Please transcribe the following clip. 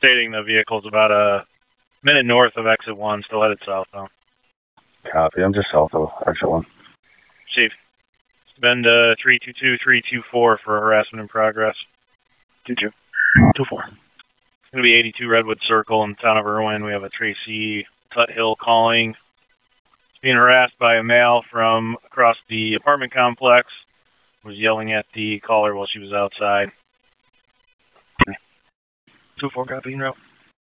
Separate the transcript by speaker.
Speaker 1: stating the vehicle's about a minute north of exit 1, still headed southbound.
Speaker 2: Copy. I'm just south of exit 1.
Speaker 1: Chief, bend 322-324 for harassment in progress.
Speaker 2: 22. 24.
Speaker 1: It's going to be 82 Redwood Circle in the town of Irwin. We have a Tracy Tuthill calling. He's being harassed by a male from across the apartment complex. Was yelling at the caller while she was outside.
Speaker 2: 2-4, copy, route.